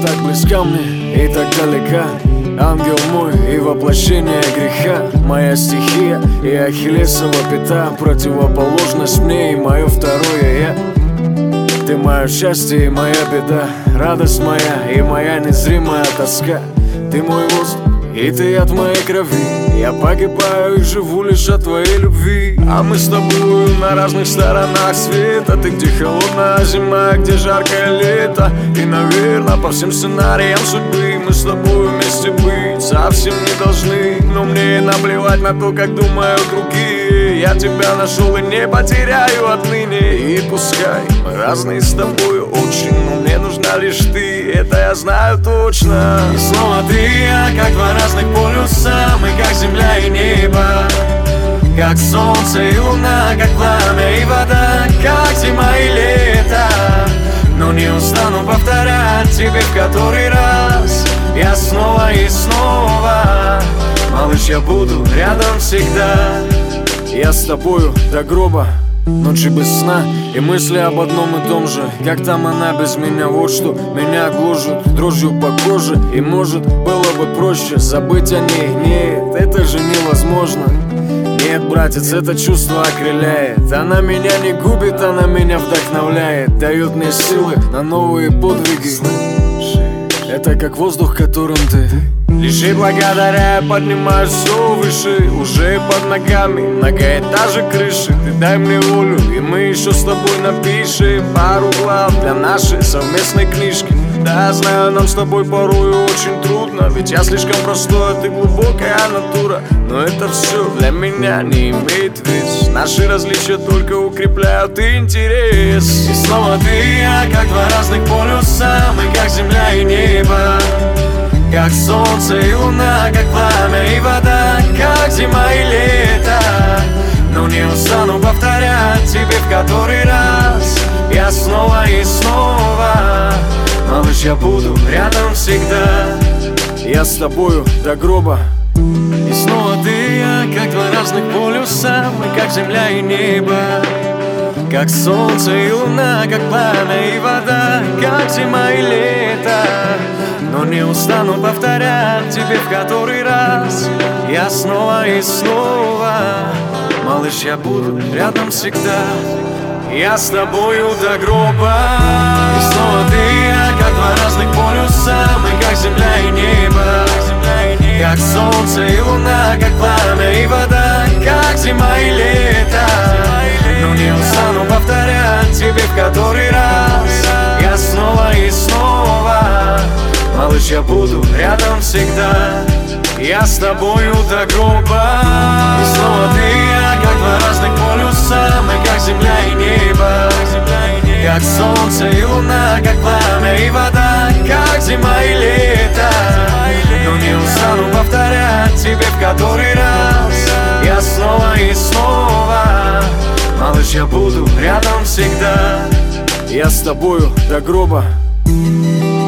так близка мне и так далека. Ангел мой и воплощение греха, моя стихия и ахиллесова пята, противоположность мне и мое второе я. Ты мое счастье и моя беда, радость моя и моя незримая тоска. Ты мой воздух и ты от моей крови, я погибаю и живу лишь от твоей любви. А мы с тобою на разных сторонах света. Ты где холодная зима, где жаркое лето. И, наверное, по всем сценариям судьбы мы с тобой вместе быть совсем не должны. Но мне наплевать на то, как думают другие. Я тебя нашел и не потеряю отныне. И пускай мы разные с тобой очень, но мне нужна лишь ты, это я знаю точно. И снова ты и я, как два разных полюса. Мы как земля и небо, как солнце и луна, как пламя и вода, как зима и лето. Но не устану повторять тебе в который раз. Я снова и снова, малыш, я буду рядом всегда. Я с тобою до гроба, ночи без сна и мысли об одном и том же. Как там она без меня, вот что меня гложет дрожью по коже. И может было бы проще забыть о ней. Нет, это же невозможно. Нет, братец, это чувство окрыляет. Она меня не губит, она меня вдохновляет, дает мне силы на новые подвиги. Это как воздух, которым ты лишь и благодаря я поднимаюсь все выше. Уже под ногами многоэтажек крыши. Ты дай мне волю, и мы еще с тобой напишем пару глав для нашей совместной книжки. Да, знаю, нам с тобой порой очень трудно, ведь я слишком простой, а ты глубокая натура. Но это все для меня не имеет вес. Наши различия только укрепляют интерес. И снова ты и я, как два разных полюса. Мы как земля и небо, как солнце и луна, как пламя и вода, как зима и лето. Но не устану повторять тебе в который раз. Я снова и снова, малыш, я буду рядом всегда. Я с тобою до гроба. И снова ты и я, как два разных полюса. Мы как земля и небо, как солнце и луна, как пламя и вода, как зима и лето. Но не устану повторять тебе в который раз. Я снова и снова, малыш, я буду рядом всегда. Я с тобою до гроба. И снова ты и я, как два разных полюса. Мы как земля и небо, как солнце и луна, как пламя и вода, как зима и лето. Но не устану повторять тебе в который раз. Я снова и снова, малыш, я буду рядом всегда. Я с тобою до гроба. И снова ты и я, как два разных полюса. Мы как земля и небо, как солнце и луна, как пламя и вода, как зима и лето. Но не устану повторять тебе в который раз. Я снова и снова, малыш, я буду рядом всегда. Я с тобою до гроба.